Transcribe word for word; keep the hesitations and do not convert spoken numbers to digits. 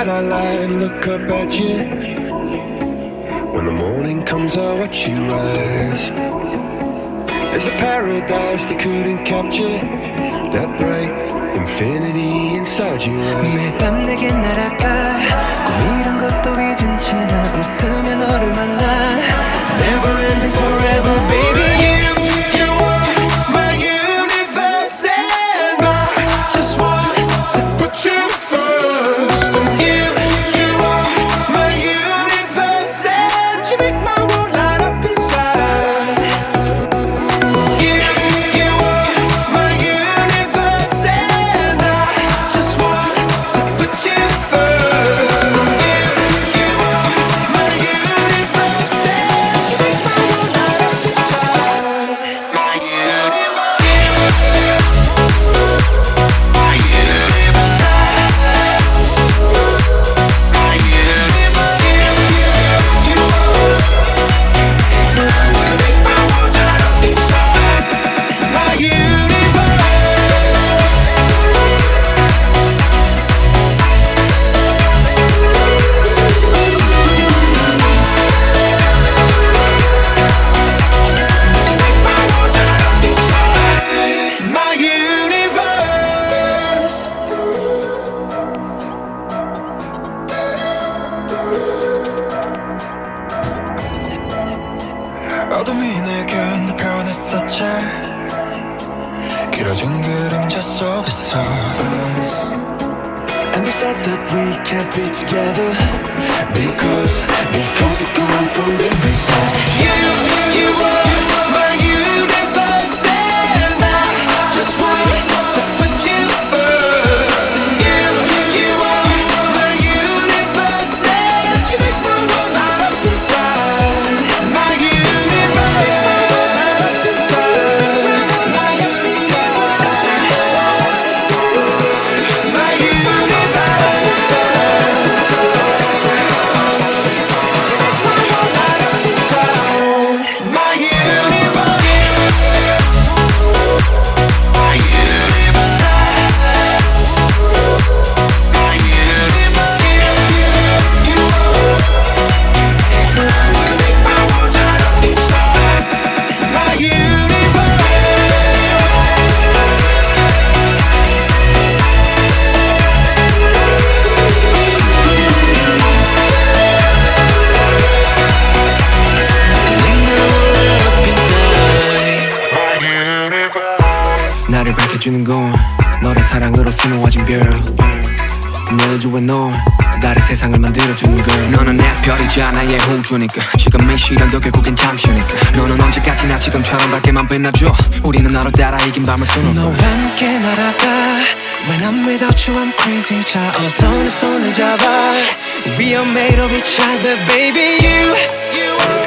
night I lie and look up at you. When the morning comes I watch you rise. There's a paradise they couldn't capture, that bright infinity inside your eyes. 매일 밤 내게 날아가 꿈이란 것도 잊은 채 나 웃으며 너를 만나. Never ending forever baby. You, you are my universe, and I just want to put you first. And you, you are my universe, and you make my world light up inside. You, you are my universe, and I just want to put you first. And you, you are my universe, and you make my world light up inside. My universe, my 어둠이 내게 늘 변했었지. 길어진 그림자 속에서. And they said that we can't be together Because, because we come from different sides. You, you are my universe, and I just want to put you first. And you, you are my universe, and you make my world light up inside. My universe, light up inside. My universe, my universe. My universe, my universe, my universe. You make my world light up inside. My universe. 나를 밝혀주는 건 너의 사랑으로 수놓아진 별. 내 우주에 넌 다른 세상을 만들어주는 걸. 너는 내 별이자 나의 호주니까 지금 이 시간도 결국엔 잠시니까. 너는 언제까지나 지금처럼 밝게만 빛나줘. 우리는 너를 따라 이긴 밤을 수놓고 너와 함께 날아가. When I'm without you I'm crazy. 자 어서 내 손을 잡아. We are made of each other baby. You, you are